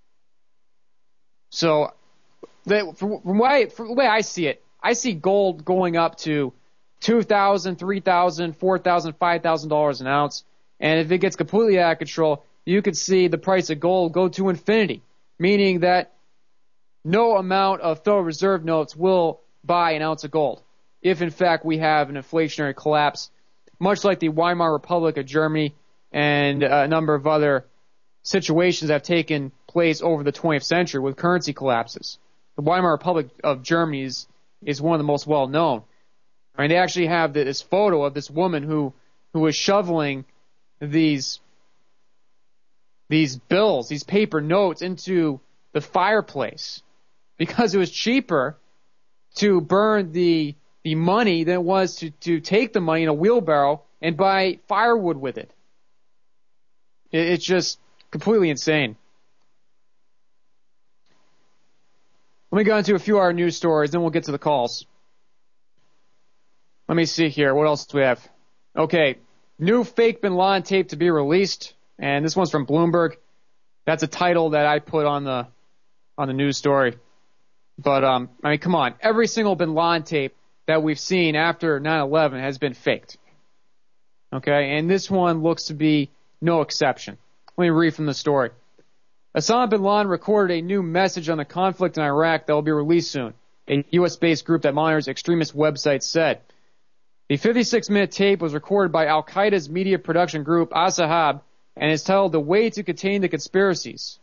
So, the, from, from, the way, from the way I see it, I see gold going up to two thousand dollars, three thousand dollars, four thousand dollars, five thousand dollars an ounce. And if it gets completely out of control, you could see the price of gold go to infinity, meaning that no amount of Federal Reserve notes will buy an ounce of gold if, in fact, we have an inflationary collapse, much like the Weimar Republic of Germany and a number of other situations that have taken place over the twentieth century with currency collapses. The Weimar Republic of Germany is, is one of the most well-known. I mean, they actually have this photo of this woman who, who was shoveling these, these bills, these paper notes into the fireplace because it was cheaper to burn the, the money than it was to, to take the money in a wheelbarrow and buy firewood with it. it it's just completely insane. Let me go into a few of our news stories, then we'll get to the calls. Let me see here. What else do we have? Okay. New fake Bin Laden tape to be released. And this one's from Bloomberg. That's a title that I put on the on the news story. But, um, I mean, come on. Every single Bin Laden tape that we've seen after nine eleven has been faked. Okay? And this one looks to be no exception. Let me read from the story. Osama bin Laden recorded a new message on the conflict in Iraq that will be released soon, a U S-based group that monitors extremist websites said. The fifty-six minute tape was recorded by Al-Qaeda's media production group, Asahab, and is titled The Way to Contain the Conspiracies.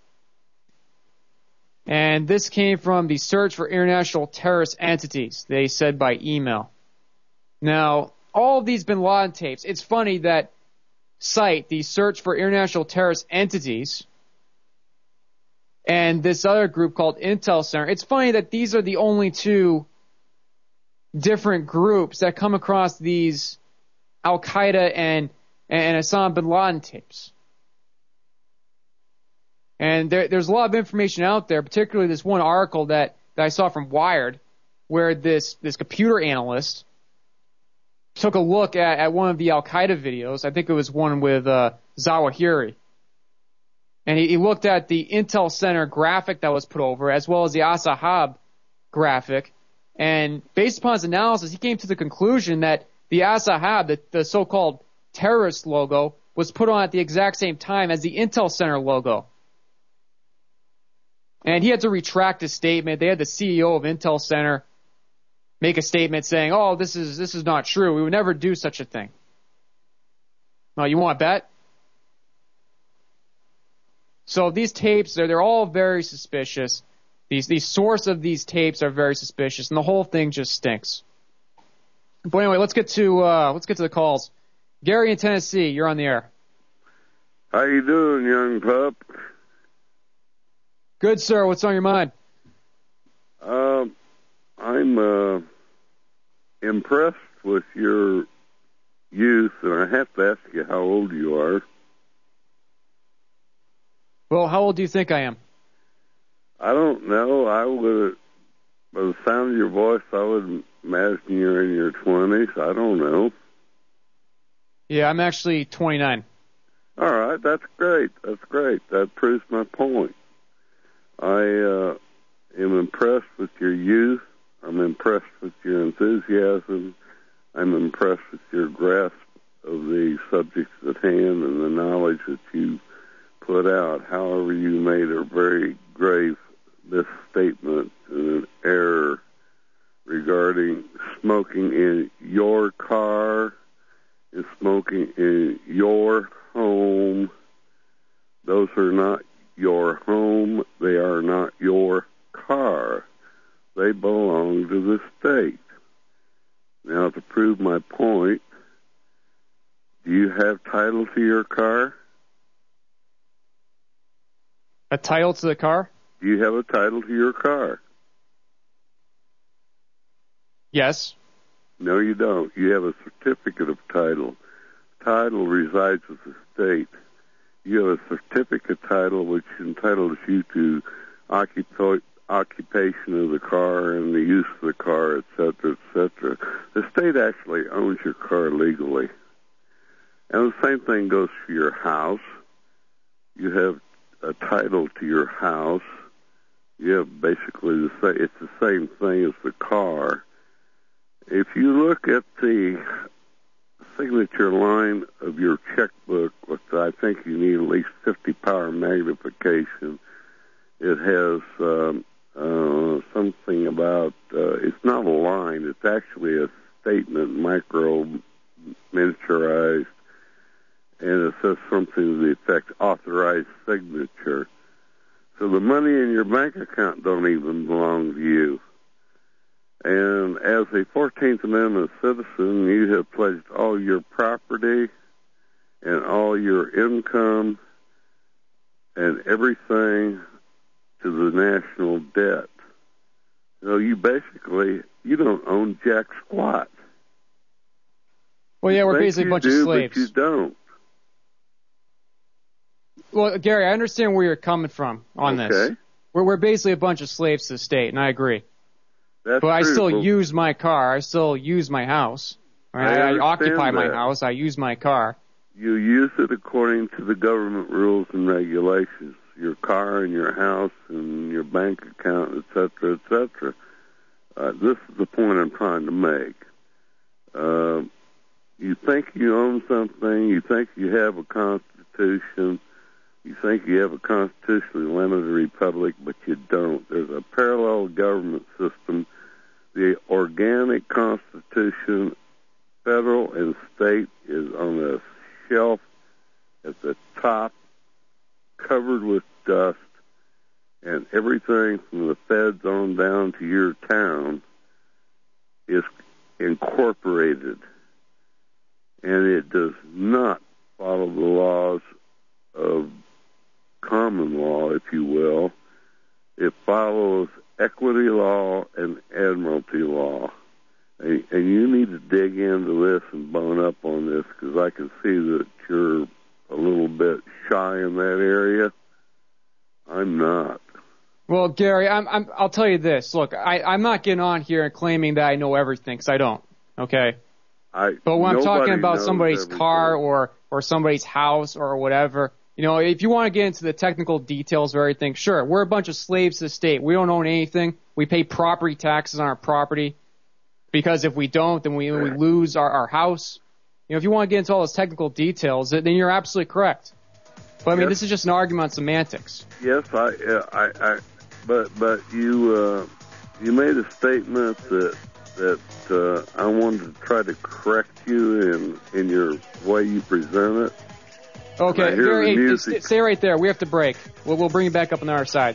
And this came from the Search for International Terrorist Entities, they said by email. Now, all of these Bin Laden tapes, it's funny that site, the Search for International Terrorist Entities, and this other group called Intel Center, it's funny that these are the only two different groups that come across these Al-Qaeda and, and Osama bin Laden tapes. And there, there's a lot of information out there, particularly this one article that, that I saw from Wired, where this, this computer analyst took a look at, at one of the Al-Qaeda videos. I think it was one with uh, Zawahiri. And he, he looked at the Intel Center graphic that was put over, as well as the Asahab graphic. And based upon his analysis, he came to the conclusion that the Asahab, the, the so-called terrorist logo, was put on at the exact same time as the Intel Center logo. And he had to retract his statement. They had the C E O of Intel Center make a statement saying, oh, this is this is not true. We would never do such a thing. Well, you want to bet? So these tapes, they're, they're all very suspicious. These the source of these tapes are very suspicious, and the whole thing just stinks. But anyway, let's get to uh, let's get to the calls. Gary in Tennessee, you're on the air. How you doing, young pup? Good, sir. What's on your mind? Um, I'm uh, impressed with your youth, and I have to ask you how old you are. Well, how old do you think I am? I don't know. I would, by the sound of your voice, I would imagine you're in your twenties. I don't know. Yeah, I'm actually twenty-nine. All right, that's great. That's great. That proves my point. I uh, am impressed with your youth. I'm impressed with your enthusiasm. I'm impressed with your grasp of the subjects at hand and the knowledge that you put out. However, you made a very grave misstatement and an error regarding smoking in your car and smoking in your home. Those are not your home. They are not your car. They belong to the state. Now, to prove my point, do you have title to your car? A title to the car? Do you have a title to your car? Yes. No, you don't. You have a certificate of title. Title resides with the state. You have a certificate title which entitles you to occupa- occupation of the car and the use of the car, et cetera, et cetera. The state actually owns your car legally. And the same thing goes for your house. You have a title to your house. You have basically the same, it's the same thing as the car. If you look at the signature line of your checkbook, which I think you need at least fifty power magnification, it has um, uh, something about, uh, it's not a line, it's actually a statement, micro miniaturized, and it says something to the effect, authorized signature. So the money in your bank account don't even belong to you. And as a fourteenth Amendment citizen, you have pledged all your property and all your income and everything to the national debt. So you basically, you don't own jack squat. Well, yeah, we're you basically a bunch do, of slaves. But you don't. Well, Gary, I understand where you're coming from on okay. this. We're, we're basically a bunch of slaves to the state, and I agree. That's but I true. still Well, use my car. I still use my house. Right? I I, I occupy that. my house. I use my car. You use it according to the government rules and regulations. Your car and your house and your bank account, et cetera, et cetera. Uh, this is the point I'm trying to make. Uh, you think you own something. You think you have a constitution. You think you have a constitutionally limited republic, but you don't. There's a parallel government system. The organic constitution, federal and state, is on a shelf at the top, covered with dust, and everything from the feds on down to your town is incorporated. And it does not follow the laws of common law, if you will. It follows equity law and admiralty law. A you need to dig into this and bone up on this, because I can see that you're a little bit shy in that area. I'm not. Well, Gary, I'm, I'm, I'll tell you this. Look, I, I'm not getting on here and claiming that I know everything, because I don't, okay? I, but when I'm talking about knows somebody's everything. car or, or somebody's house or whatever, you know, if you want to get into the technical details of everything, sure, we're a bunch of slaves to the state. We don't own anything. We pay property taxes on our property, because if we don't, then we, we lose our, our house. You know, if you want to get into all those technical details, then you're absolutely correct. But I mean, yes. this is just an argument on semantics. Yes, I, uh, I, I, but but you uh, you made a statement that that uh, I wanted to try to correct you in in your way you present it. Okay, Gary, hey, stay, stay right there. We have to break. We'll we'll bring you back up on the other side.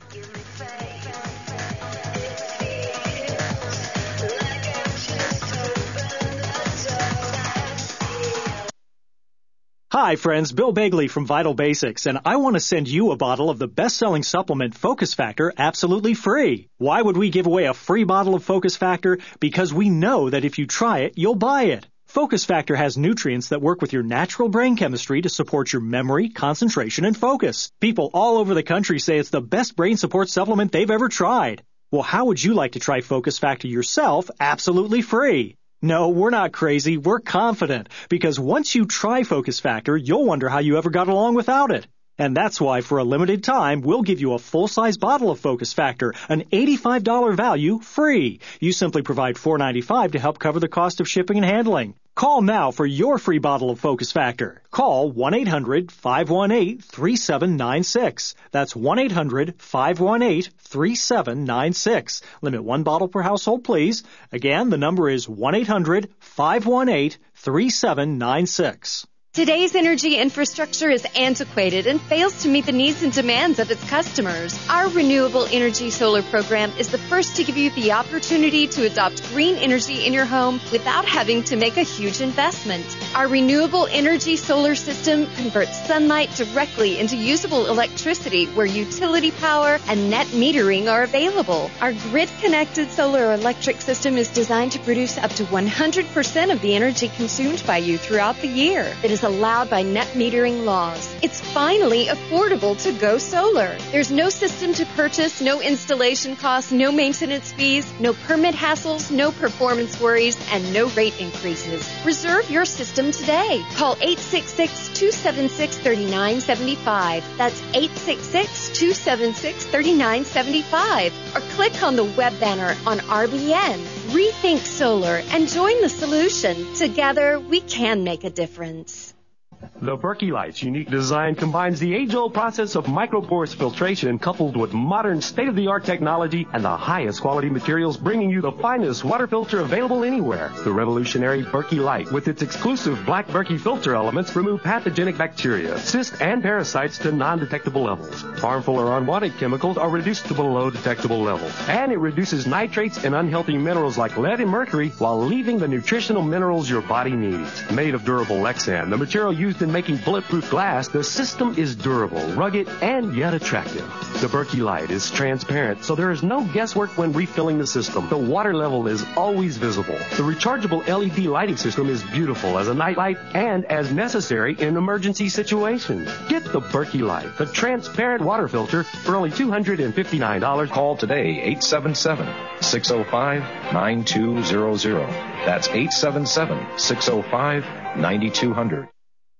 Hi, friends. Bill Begley from Vital Basics, and I want to send you a bottle of the best-selling supplement Focus Factor absolutely free. Why would we give away a free bottle of Focus Factor? Because we know that if you try it, you'll buy it. Focus Factor has nutrients that work with your natural brain chemistry to support your memory, concentration, and focus. People all over the country say it's the best brain support supplement they've ever tried. Well, how would you like to try Focus Factor yourself absolutely free? No, we're not crazy. We're confident, because once you try Focus Factor, you'll wonder how you ever got along without it. And that's why, for a limited time, we'll give you a full-size bottle of Focus Factor, an eighty-five dollars value, free. You simply provide four dollars and ninety-five cents to help cover the cost of shipping and handling. Call now for your free bottle of Focus Factor. Call one eight hundred five one eight three seven nine six. That's one eight hundred five one eight three seven nine six. Limit one bottle per household, please. Again, the number is one eight hundred five one eight three seven nine six. Today's energy infrastructure is antiquated and fails to meet the needs and demands of its customers. Our Renewable Energy Solar program is the first to give you the opportunity to adopt green energy in your home without having to make a huge investment. Our Renewable Energy Solar system converts sunlight directly into usable electricity where utility power and net metering are available. Our grid-connected solar electric system is designed to produce up to one hundred percent of the energy consumed by you throughout the year. It is allowed by net metering laws. It's finally affordable to go solar. There's no system to purchase, no installation costs, no maintenance fees, no permit hassles, no performance worries, and no rate increases. Reserve your system today. Call eight six six, two seven six, three nine seven five. That's eight six six, two seven six, three nine seven five. Or click on the web banner on R B N. Rethink solar and join the solution. Together, we can make a difference. The Berkey Light's unique design combines the age-old process of microporous filtration coupled with modern state-of-the-art technology and the highest quality materials, bringing you the finest water filter available anywhere. The revolutionary Berkey Light, with its exclusive black Berkey filter elements, remove pathogenic bacteria, cysts, and parasites to non-detectable levels. Harmful or unwanted chemicals are reduced to below detectable levels. And it reduces nitrates and unhealthy minerals like lead and mercury while leaving the nutritional minerals your body needs. Made of durable Lexan, the material used in making bulletproof glass, the system is durable, rugged, and yet attractive. The Berkey Light is transparent, so there is no guesswork when refilling the system. The water level is always visible. The rechargeable L E D lighting system is beautiful as a night light and as necessary in emergency situations. Get the Berkey Light, the transparent water filter, for only two hundred fifty-nine dollars. Call today, eight seven seven, six oh five, nine two zero zero. That's eight seven seven, six oh five, nine two zero zero.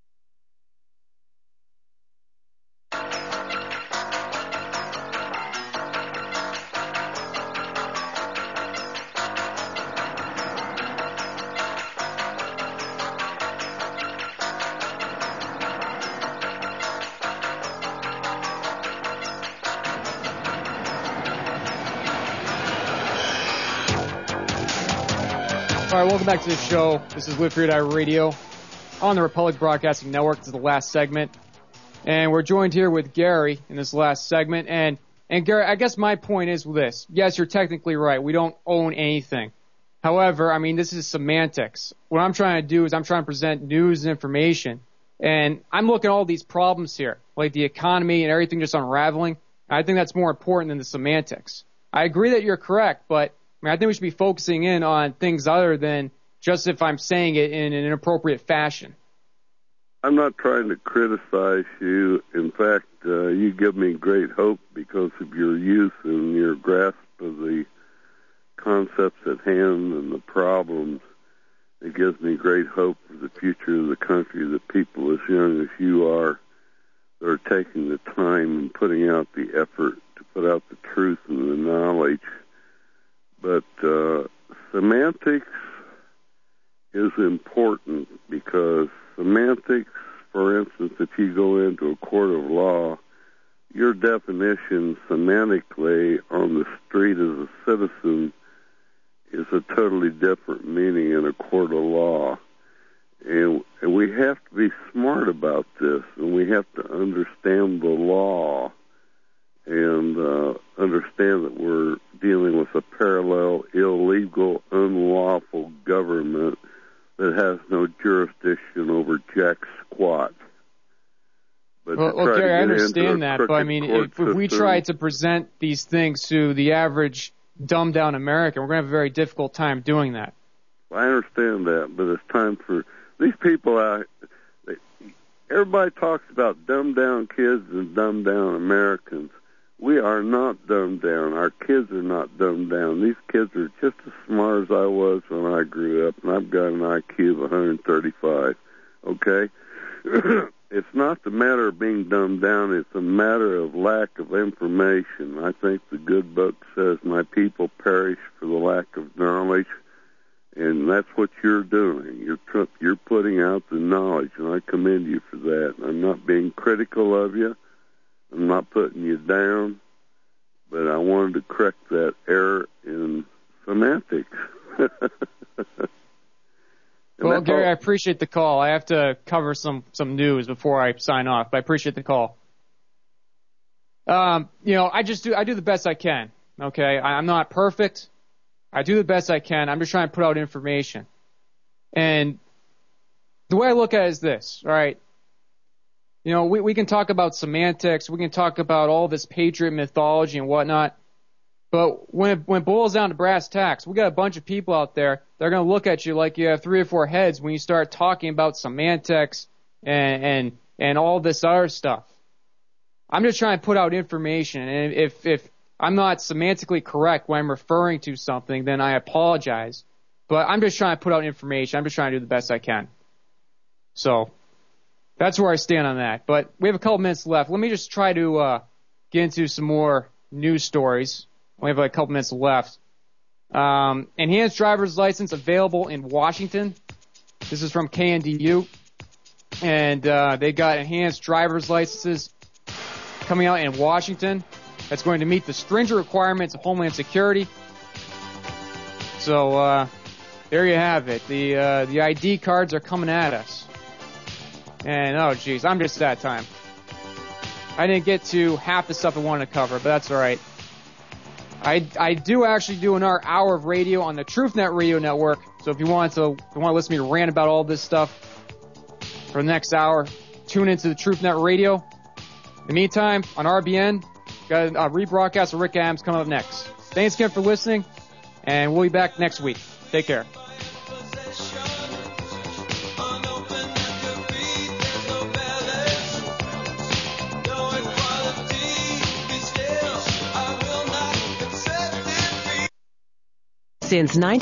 All right, welcome back to the show. This is Live Free Die Radio on the Republic Broadcasting Network. This is the last segment. And we're joined here with Gary in this last segment. And, and Gary, I guess my point is this. Yes, you're technically right. We don't own anything. However, I mean, this is semantics. What I'm trying to do is I'm trying to present news and information. And I'm looking at all these problems here, like the economy and everything just unraveling. I think that's more important than the semantics. I agree that you're correct, but I mean, I think we should be focusing in on things other than just if I'm saying it in an inappropriate fashion. I'm not trying to criticize you. In fact, uh, you give me great hope because of your youth and your grasp of the concepts at hand and the problems. It gives me great hope for the future of the country that people as young as you are that are taking the time and putting out the effort to put out the truth and the knowledge. But uh, semantics is important because semantics, for instance, if you go into a court of law, your definition semantically on the street as a citizen is a totally different meaning in a court of law. And, and we have to be smart about this, and we have to understand the law and uh, understand that we're dealing with a parallel, illegal, unlawful government that has no jurisdiction over jack squat. But well, well Gary, I understand that, but I mean, if, if we try to present these things to the average dumbed-down American, we're going to have a very difficult time doing that. I understand that, but it's time for these people out. They, everybody talks about dumbed-down kids and dumbed-down Americans. We are not dumbed down. Our kids are not dumbed down. These kids are just as smart as I was when I grew up, and I've got an I Q of one hundred thirty-five, okay? It's not the matter of being dumbed down. It's a matter of lack of information. I think the good book says, my people perish for the lack of knowledge, and that's what you're doing. You're tr- you're putting out the knowledge, and I commend you for that. I'm not being critical of you. I'm not putting you down, but I wanted to correct that error in semantics. Well, Gary, I appreciate the call. I have to cover some, some news before I sign off, but I appreciate the call. Um, you know, I just do I do the best I can. Okay, I, I'm not perfect. I do the best I can. I'm just trying to put out information. And the way I look at it is this, all right? You know, we, we can talk about semantics, we can talk about all this patriot mythology and whatnot, but when it, when it boils down to brass tacks, we got a bunch of people out there that are going to look at you like you have three or four heads when you start talking about semantics and and, and all this other stuff. I'm just trying to put out information, and if, if I'm not semantically correct when I'm referring to something, then I apologize. But I'm just trying to put out information. I'm just trying to do the best I can. So that's where I stand on that. But we have a couple minutes left. Let me just try to uh, get into some more news stories. We have like a couple minutes left. Um, enhanced driver's license available in Washington. This is from K N D U. And uh, they got enhanced driver's licenses coming out in Washington. That's going to meet the stringent requirements of Homeland Security. So uh, there you have it. The uh, the I D cards are coming at us. And, oh, geez, I'm just that time. I didn't get to half the stuff I wanted to cover, but that's all right. I, I do actually do another hour of radio on the TruthNet Radio Network, so if you want to if you want to listen to me rant about all this stuff for the next hour, tune into the TruthNet Radio. In the meantime, on R B N, got a rebroadcast of Rick Adams coming up next. Thanks again for listening, and we'll be back next week. Take care. Since nineteen